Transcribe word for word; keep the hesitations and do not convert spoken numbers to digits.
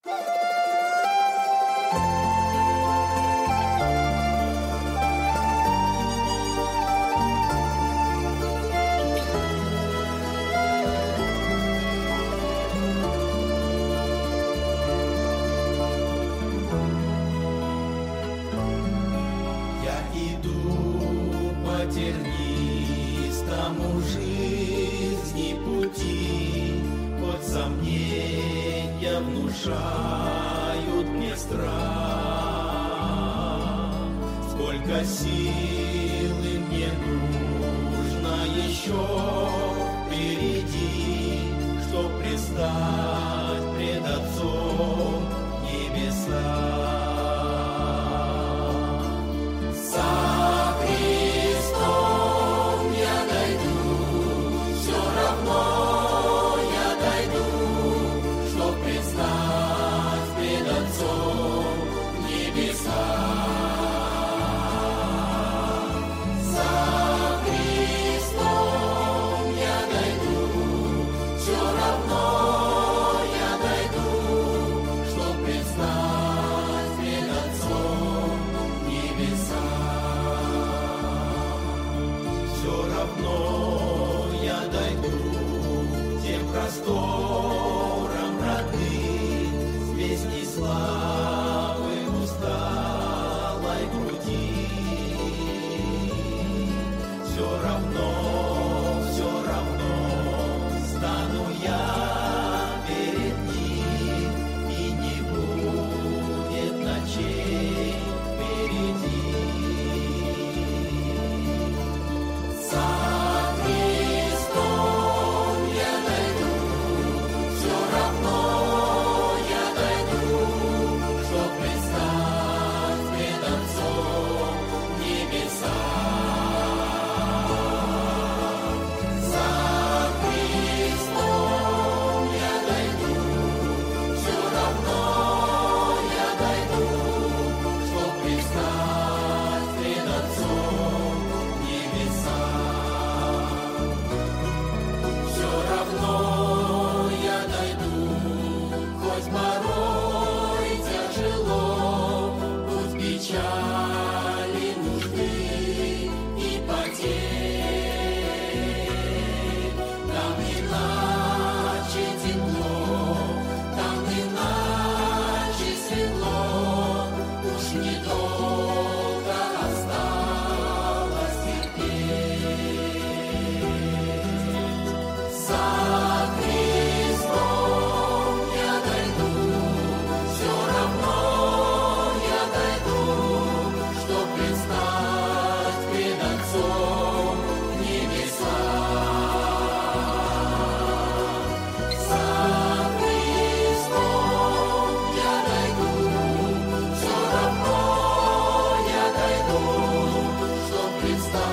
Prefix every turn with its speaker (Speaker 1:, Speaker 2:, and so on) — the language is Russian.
Speaker 1: тернистому жизни пути, хоть сомнения внушают мне страх. Сколько силы мне нужно еще впереди, чтоб предстать пред Отцом небеса. Просторам родных, с песней славы усталой груди. Все равно, все равно стану я перед ним, и не будет ночей впереди.
Speaker 2: It's